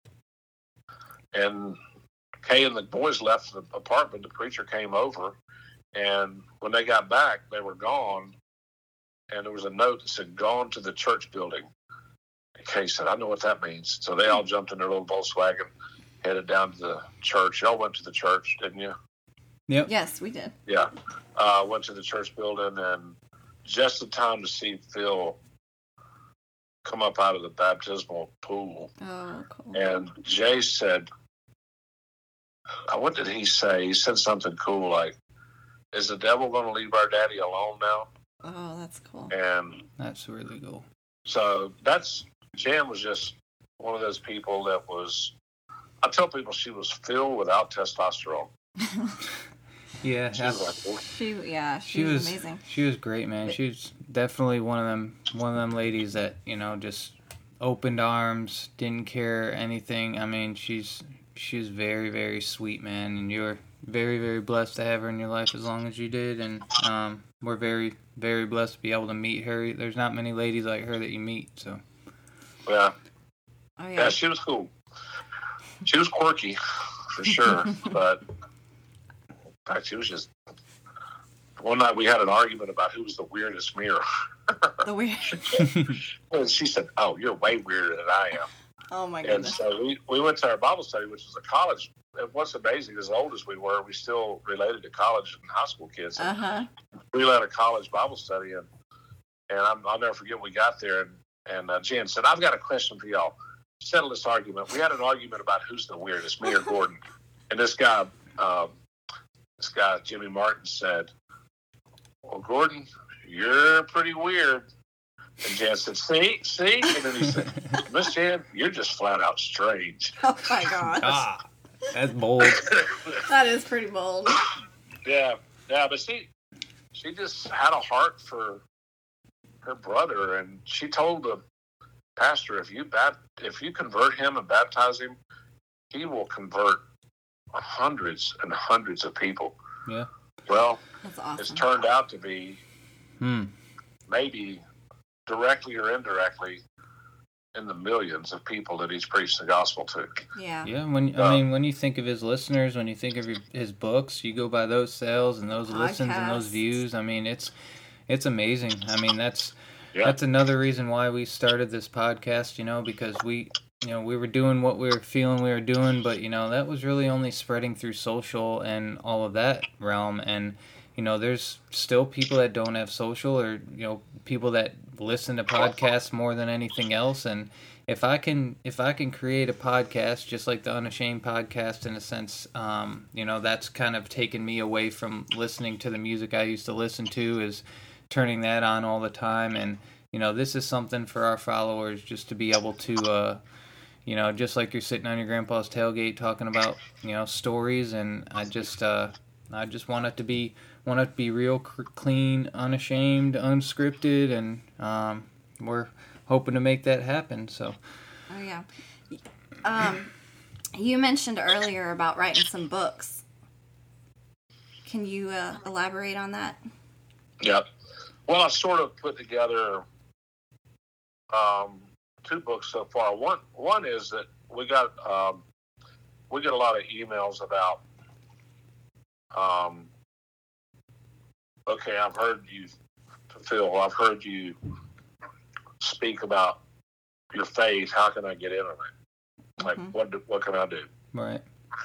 and Kay and the boys left the apartment. The preacher came over. And when they got back, they were gone. and there was a note that said, "Gone to the church building." And Kay said, "I know what that means." So they all jumped in their little Volkswagen, headed down to the church. Y'all went to the church, didn't you? Yep. Yes, we did. Yeah. Uh, went to the church building, and just in time to see Phil come up out of the baptismal pool. Oh, cool. And Jay said, uh, what did he say? He said something cool like, "Is the devil going to leave our daddy alone now?" Oh, that's cool. And That's really cool. so that's, Jan was just one of those people that was, I tell people she was Phil without testosterone. Yeah, She that's- was like, She, yeah, she, she was, was amazing. She was great, man. She was definitely one of them one of them ladies that, you know, just opened arms, didn't care anything. I mean, she's she's very, very sweet, man, and you're very, very blessed to have her in your life as long as you did, and um, we're very, very blessed to be able to meet her. There's not many ladies like her that you meet, so. yeah. Oh, Yeah, yeah. she was cool. She was quirky, for sure, but in fact, she was just. One night we had an argument about who was the weirdest mirror. The weird. And she said, "Oh, you're way weirder than I am." Oh, my And goodness. so we, we went to our Bible study, which was a college. And what's amazing, as old as we were, we still related to college and high school kids. And Uh-huh. we led a college Bible study, and and I'm, I'll never forget we got there, and, and uh, Jen said, "I've got a question for y'all. Settle this argument." We had an argument about who's the weirdest, me or Gordon. And this guy, um, this guy, Jimmy Martin, said, "Well, Gordon, you're pretty weird." And Jan said, "See, see?" And then he said, "Miss Jan, you're just flat out strange." Oh, my gosh. Ah, that's bold. That is pretty bold. Yeah, yeah, but she, she just had a heart for her brother, and she told the pastor, if you bat, if you convert him and baptize him, he will convert hundreds and hundreds of people. Yeah. Well, That's awesome. it's turned out to be Hmm. maybe directly or indirectly in the millions of people that he's preached the gospel to. Yeah. Yeah, when I mean, when you think of his listeners, when you think of your, his books, you go by those sales and those listens and those Podcasts. views. I mean, it's it's amazing. I mean, that's Yeah. that's another reason why we started this podcast. You know, because we you know we were doing what we were feeling we were doing, but you know that was really only spreading through social and all of that realm. And you know, there's still people that don't have social, or you know, people that listen to podcasts more than anything else. And if I can, if I can create a podcast just like the Unashamed podcast, in a sense, um, you know, that's kind of taken me away from listening to the music I used to listen to, is turning that on all the time. And you know, this is something for our followers, just to be able to, uh, you know, just like you're sitting on your grandpa's tailgate talking about, you know, stories. And I just, uh, I just want it to be, want it to be real, cr- clean, unashamed, unscripted, and um, we're hoping to make that happen. So, Oh, yeah. Um, you mentioned earlier about writing some books. Can you uh, elaborate on that? Yep. Well, I sort of put together um, two books so far. One one is that we got um, we get a lot of emails about. Um, okay, I've heard you, Phil. I've heard you speak about your faith. How can I get in on it? Like, Mhm. what do, what can I do? right.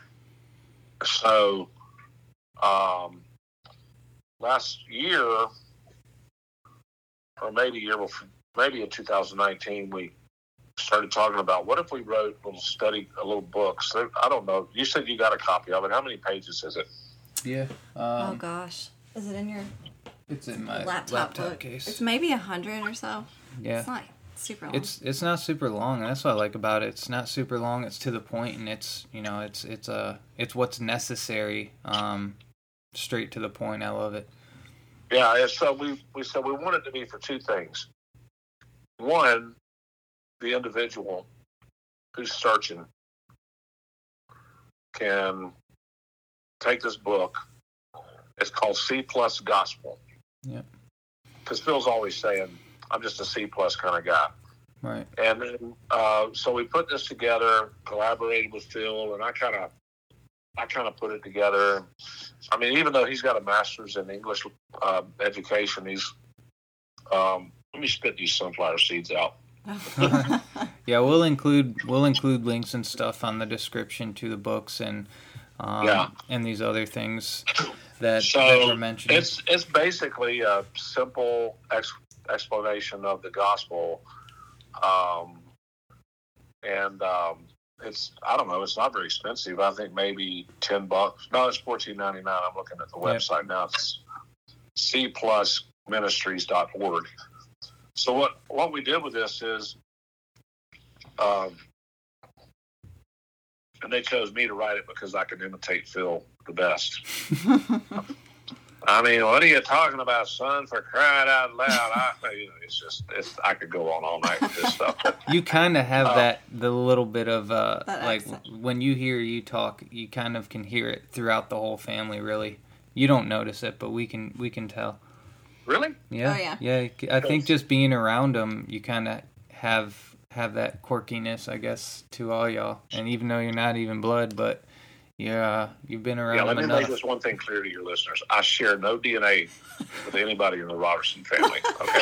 So, um, last year, or maybe year before, maybe in two thousand nineteen, we started talking about what if we wrote a little study, a little books. I don't know. You said you got a copy of it. How many pages is it? Yeah. oh, Um, gosh. Is it in your it's in my laptop, laptop, book? case. It's maybe a hundred or so. yeah. It's not super long. It's it's not super long. That's what I like about it. It's not super long. It's to the point, and it's you know it's it's uh it's what's necessary. Um, straight to the point. I love it. Yeah. and So we we said we want it to be for two things. One, the individual who's searching can take this book. It's called C Plus Gospel. Yep. Because Phil's always saying, I'm just a C plus kind of guy. Right. And then, uh, so we put this together, collaborated with Phil, and I kind of, I kind of put it together. I mean, even though he's got a master's in English uh, education, he's Um, let me spit these sunflower seeds out. Yeah, we'll include we'll include links and stuff on the description to the books and um, Yeah. and these other things that, So that were mentioned. it's it's basically a simple ex- explanation of the gospel, um, and um, it's I don't know, it's not very expensive. I think maybe ten bucks. No, it's fourteen ninety nine. I'm looking at the Yep. website now. It's c plus ministries dot org. So what what we did with this is, um, and they chose me to write it because I can imitate Phil the best. I mean, what are you talking about, son? For crying out loud! I, you know, it's just, it's. I could go on all night with this stuff. But, You kind of have Uh, that the little bit of uh, That like accent. when you hear you talk, you kind of can hear it throughout the whole family. Really, you don't notice it, but we can we can tell. really? Yeah, Oh, yeah. yeah. I think just being around them, you kind of have have that quirkiness, I guess, to all y'all. And even though you're not even blood, but yeah, you've been around Yeah. Let them me make enough. this one thing clear to your listeners. I share no D N A with anybody in the Robertson family. Okay.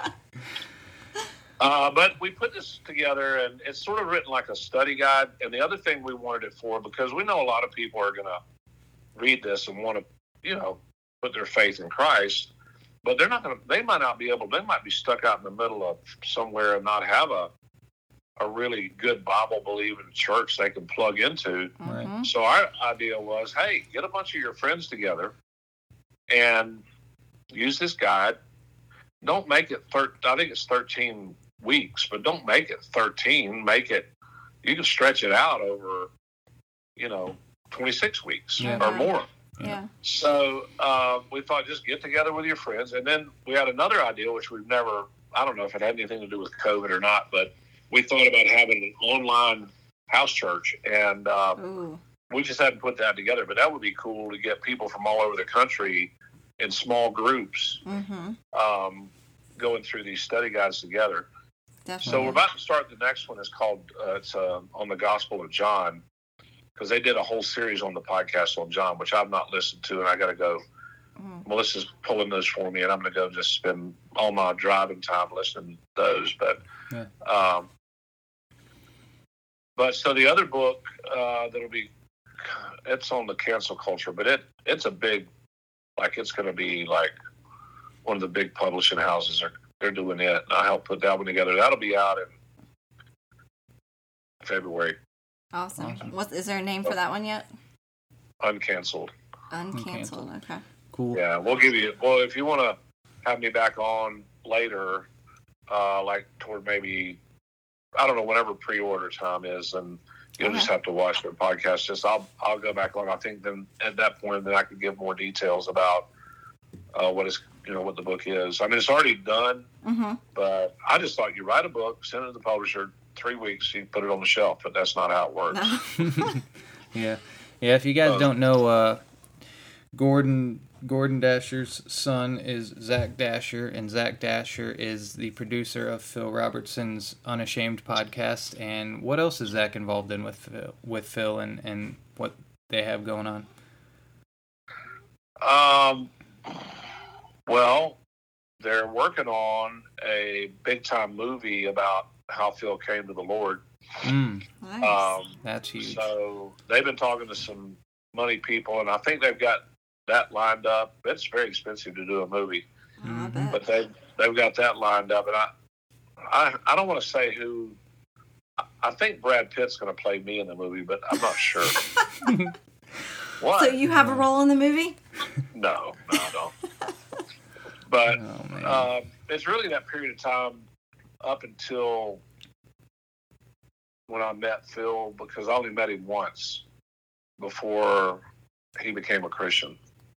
Uh, but we put this together, and it's sort of written like a study guide. And the other thing we wanted it for, because we know a lot of people are going to read this and want to, you know, put their faith in Christ, but they're not going to. They might not be able. They might be stuck out in the middle of somewhere and not have a a really good Bible believing church they can plug into. Right. Mhm. So our idea was, hey, get a bunch of your friends together and use this guide. Don't make it thir- I think it's thirteen weeks, but don't make it thirteen. Make it, you can stretch it out over, you know, twenty-six weeks Yeah. or more. Yeah. So uh, we thought just get together with your friends. And then we had another idea, which we've never, I don't know if it had anything to do with COVID or not, but we thought about having an online house church. And uh, Ooh. we just hadn't put that together. But that would be cool to get people from all over the country in small groups Mm-hmm. um, going through these study guides together. Definitely. So we're about to start the next one. It's called, uh, it's uh, on the Gospel of John, because they did a whole series on the podcast on John, which I've not listened to, and I got to go. Mm. Melissa's pulling those for me, and I'm going to go just spend all my driving time listening to those. But, Yeah. um, but so the other book uh, that'll be, it's on the cancel culture, but it it's a big, like it's going to be like one of the big publishing houses are they're doing it. And I helped put that one together. That'll be out in February, Awesome. Awesome. What is there a name for that one yet? uncanceled. Uncanceled. Okay. Cool. Yeah, we'll give you. Well, if you want to have me back on later, uh, like toward maybe, I don't know, whenever pre-order time is, and you'll just Okay. have to watch the podcast. Just I'll I'll go back on. I think then at that point, then I could give more details about uh, what is you know what the book is. I mean, it's already done, Mm-hmm. but I just thought you write a book, send it to the publisher, three weeks, you put it on the shelf. But that's not how it works. No. Yeah, yeah. If you guys Uh, don't know, uh, Gordon Gordon Dasher's son is Zach Dasher, and Zach Dasher is the producer of Phil Robertson's Unashamed podcast. And what else is Zach involved in with Phil, with Phil and, and what they have going on? Um, well, they're working on a big time movie about how Phil came to the Lord. Mm, Nice. Um, that's huge. so they've been talking to some money people, and I think they've got that lined up. It's very expensive to do a movie, Oh, I mhm. bet. but they they've got that lined up, and I I, I don't want to say who. I- I think Brad Pitt's going to play me in the movie, but I'm not sure. What? So you have a role in the movie? No, no, I don't. But Oh man. uh, it's really that period of time up until when I met Phil, because I only met him once before he became a Christian.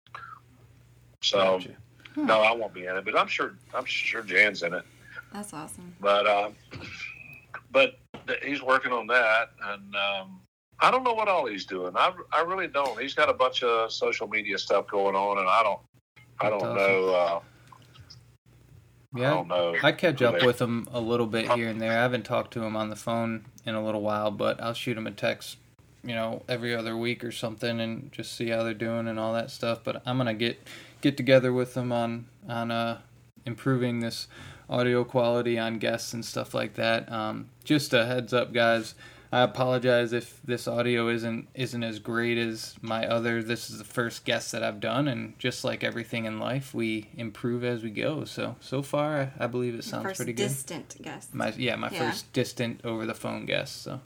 So Gotcha. no, I won't be in it, but I'm sure I'm sure Jan's in it. That's awesome. But uh, but th- he's working on that, and um, I don't know what all he's doing. I, I really don't. He's got a bunch of social media stuff going on, and I don't I don't That's know. Uh, I Yeah, don't know. I catch who up they- with him a little bit here and there. I haven't talked to him on the phone in a little while, but I'll shoot him a text, you know, every other week or something, and just see how they're doing and all that stuff. But I'm gonna get get together with him on on uh improving this audio quality on guests and stuff like that. Um, just a heads up, guys. I apologize if this audio isn't isn't as great as my other. This is the first guest that I've done, and just like everything in life, we improve as we go. So so far, I, I believe it sounds first pretty good. Distant guest. My yeah, my Yeah. first distant over the phone guest. So,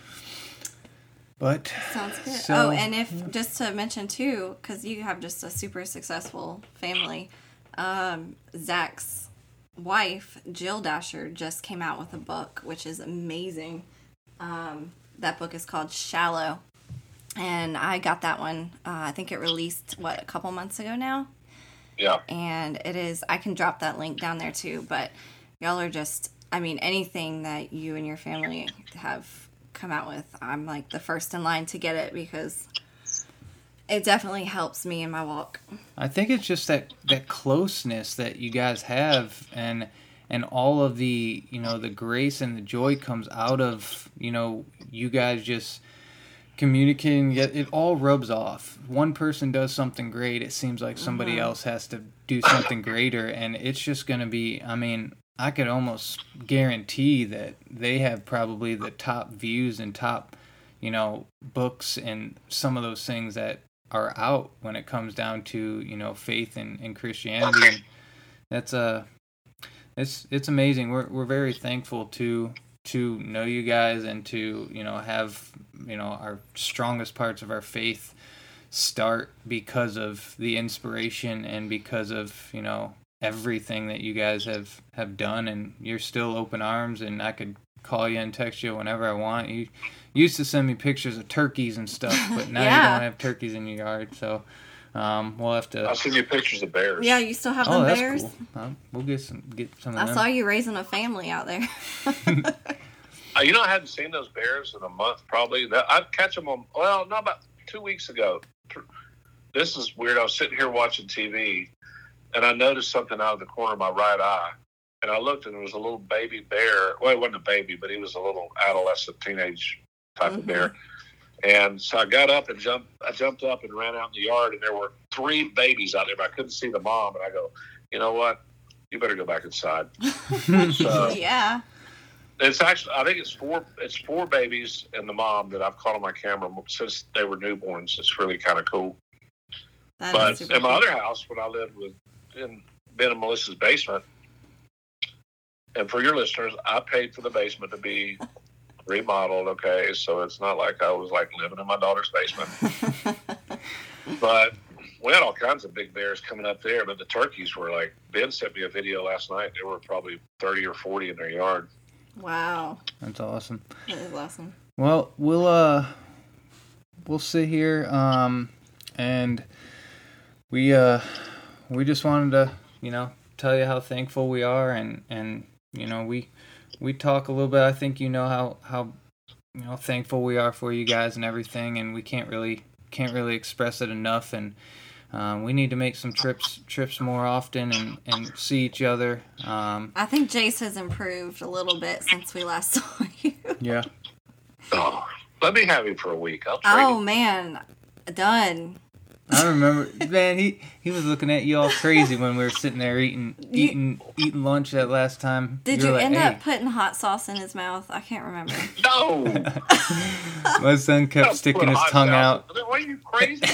but Sounds good. so- oh, and if just to mention too, because you have just a super successful family, um, Zach's wife Jill Dasher just came out with a book, which is amazing. Um, that book is called Shallow, and I got that one. Uh, I think it released what a couple months ago now, Yeah. and it is. I can drop that link down there too. But y'all are just. I mean, anything that you and your family have come out with, I'm like the first in line to get it because it definitely helps me in my walk. I think it's just that, that closeness that you guys have, and and all of the, you know, the grace and the joy comes out of, you know, you guys just communicating. Yet it all rubs off. One person does something great, it seems like somebody Mhm. else has to do something greater, and it's just going to be, I mean, I could almost guarantee that they have probably the top views and top, you know, books and some of those things that are out when it comes down to, you know, faith and, and Christianity. And that's a, it's it's amazing. We're we're very thankful to to know you guys and to, you know, have, you know, our strongest parts of our faith start because of the inspiration and because of, you know, everything that you guys have, have done, and you're still open arms, and I could call you and text you whenever I want. You used to send me pictures of turkeys and stuff, but now Yeah. you don't have turkeys in your yard, so um, we'll have to. I'll send you pictures of bears. Yeah, you still have Oh, them that's bears. cool. Uh, we'll get some get some of I them. saw you raising a family out there. Uh, you know, I hadn't seen those bears in a month, probably. That I'd catch them on, well, not about two weeks ago. This is weird. I was sitting here watching T V, and I noticed something out of the corner of my right eye. And I looked, and there was a little baby bear. Well, it wasn't a baby, but he was a little adolescent, teenage type Mhm. of bear. And so I got up and jumped. I jumped up and ran out in the yard, and there were three babies out there, but I couldn't see the mom. And I go, you know what? You better go back inside. So Yeah. it's actually, I think it's four. It's four babies and the mom that I've caught on my camera since they were newborns. It's really kind of cool. That is But super in my cool. other house, when I lived with in Ben and Melissa's basement, and for your listeners, I paid for the basement to be remodeled. Okay, so it's not like I was like living in my daughter's basement. But we had all kinds of big bears coming up there. But the turkeys were like, Ben sent me a video last night. There were probably thirty or forty in their yard. Wow. That's awesome. That is awesome. Well, we'll uh, we'll sit here, um, and we uh, we just wanted to, you know, tell you how thankful we are, and and you know, we we talk a little bit. I think you know how how you know thankful we are for you guys and everything, and we can't really can't really express it enough. And um, we need to make some trips trips more often and and see each other. Um, I think Jace has improved a little bit since we last saw you. yeah. Oh, let me have him for a week. I'll trade Oh him. man, done. I remember, man. He, he was looking at you all crazy when we were sitting there eating You- eating eating lunch that last time. Did were you like, end "Hey." up putting hot sauce in his mouth? I can't remember. No. My son kept sticking his tongue out. What are you crazy?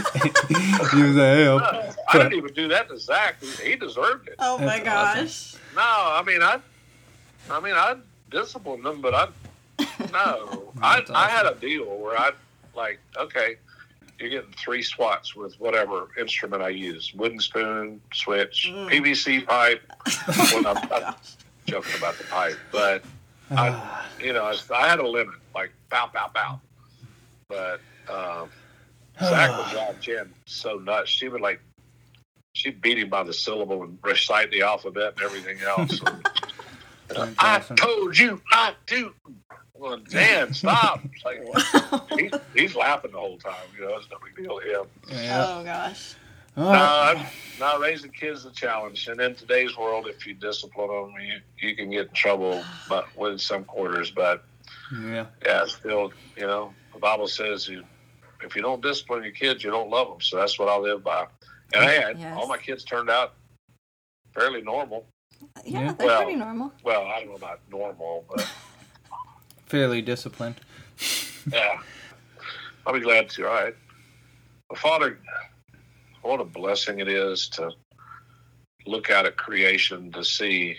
He was like, "Hey, I'll I didn't even do that to Zach. He deserved it. Oh my gosh. No, I mean I, I mean I disciplined them, but I, no, I That's I had a deal where I like okay, you're getting three swats with whatever instrument I use: wooden spoon, switch, Mm. P V C pipe. Well, I'm, I'm joking about the pipe, but I, you know, I, I had a limit, like pow, pow, pow. But um, Zach would drive Jen so nuts. She would like, she'd beat him by the syllable and recite the alphabet and everything else. That's I awesome. told you not to. Well, Dan, stop. It's like, what? he's, he's laughing the whole time. You know, it's no big deal to him. Yeah. Oh gosh. Oh, No, I'm not raising kids is a challenge. And in today's world, if you discipline them, you, you can get in trouble but with some quarters. But yeah. yeah, still, you know, the Bible says you, if you don't discipline your kids, you don't love them. So that's what I live by. And hey, I- Yes. all my kids turned out fairly normal. Yeah, Yeah. they're Well- pretty normal. Well, I don't know about normal, but Fairly disciplined. yeah, I'll be glad to. All right. Well, Father, what a blessing it is to look out at creation, to see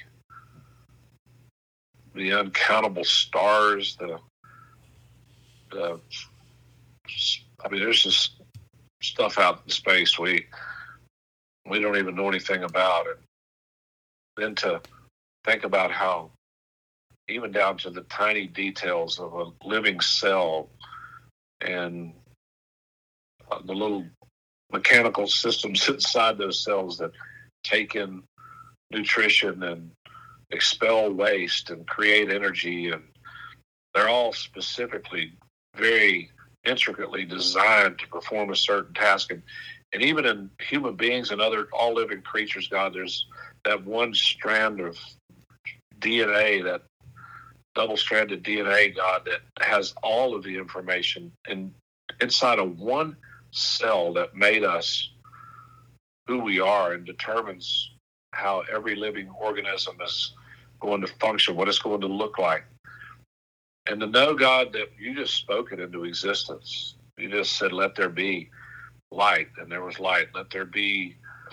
the uncountable stars, the, the I mean, there's just stuff out in space we we don't even know anything about it. Then to think about how, even down to the tiny details of a living cell and uh, the little mechanical systems inside those cells that take in nutrition and expel waste and create energy, and they're all specifically very intricately designed to perform a certain task. And, and even in human beings and other all living creatures, God, there's that one strand of D N A, that double-stranded D N A, God, that has all of the information in, inside of one cell that made us who we are and determines how every living organism is going to function, what it's going to look like. And to know, God, that you just spoke it into existence. You just said, let there be light, and there was light. Let there be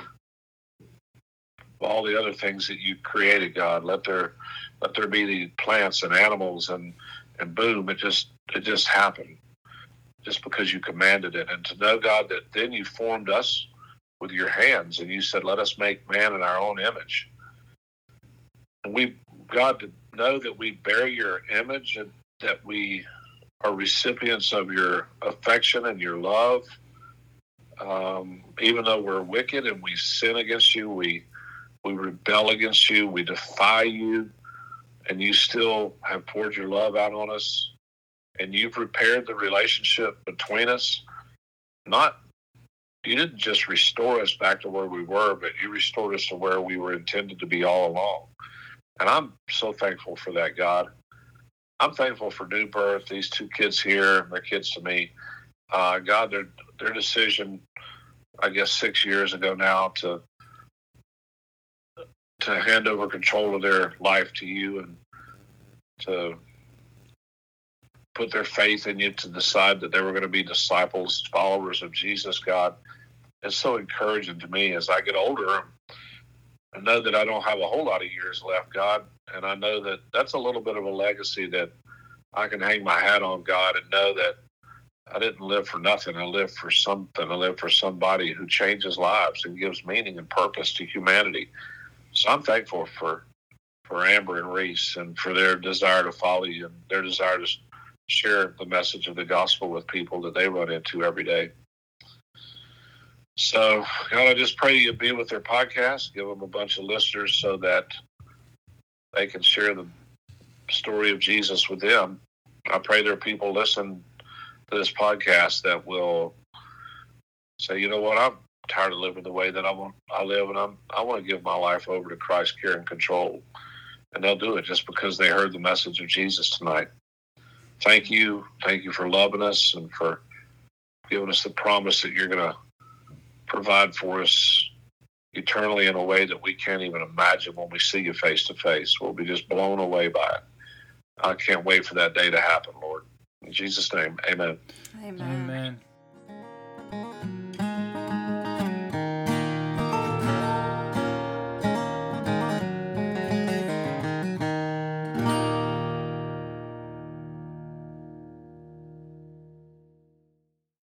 all the other things that you created, God. Let there let there be the plants and animals, and, and boom, it just it just happened. Just because you commanded it. And to know, God, that then you formed us with your hands, and you said, let us make man in our own image. And we, God, to know that we bear your image, and that we are recipients of your affection and your love. Um, even though we're wicked and we sin against you, we we rebel against you, we defy you, and you still have poured your love out on us. And you've repaired the relationship between us. Not, you didn't just restore us back to where we were, but you restored us to where we were intended to be all along. And I'm so thankful for that, God. I'm thankful for New Birth, these two kids here, and their kids to me. Uh, God, their their decision, I guess six years ago now, to to hand over control of their life to you, and to put their faith in you, to decide that they were going to be disciples, followers of Jesus, God. It's so encouraging to me as I get older. I know that I don't have a whole lot of years left, God, and I know that that's a little bit of a legacy that I can hang my hat on, God, and know that I didn't live for nothing. I lived for something. I lived for somebody who changes lives and gives meaning and purpose to humanity. So I'm thankful for for Amber and Reese, and for their desire to follow you, and their desire to share the message of the gospel with people that they run into every day. So, God, I just pray you be with their podcast, give them a bunch of listeners so that they can share the story of Jesus with them. I pray there are people listening to this podcast that will say, you know what, I'm tired of living the way that I want I live, and I'm I want to give my life over to Christ's care and control. And they'll do it just because they heard the message of Jesus tonight. Thank you. Thank you for loving us and for giving us the promise that you're going to provide for us eternally in a way that we can't even imagine when we see you face to face. We'll be just blown away by it. I can't wait for that day to happen, Lord. In Jesus' name, amen. Amen. Amen.